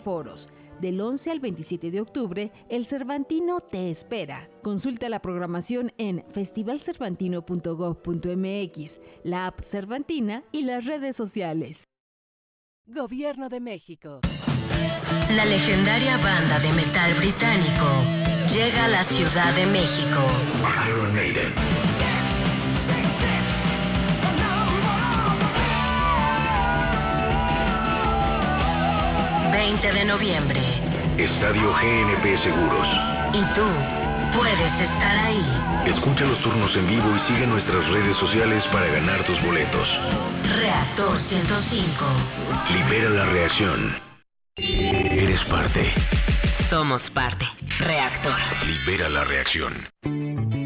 foros. Del 11 al 27 de octubre, el Cervantino te espera. Consulta la programación en festivalcervantino.gov.mx, la app Cervantina y las redes sociales. Gobierno de México. La legendaria banda de metal británico llega a la Ciudad de México. Iron Maiden. 20 de noviembre. Estadio GNP Seguros. Y tú puedes estar ahí. Escucha los turnos en vivo y sigue nuestras redes sociales para ganar tus boletos. Reactor 105. Libera la reacción. Eres parte. Somos parte. Reactor. Libera la reacción.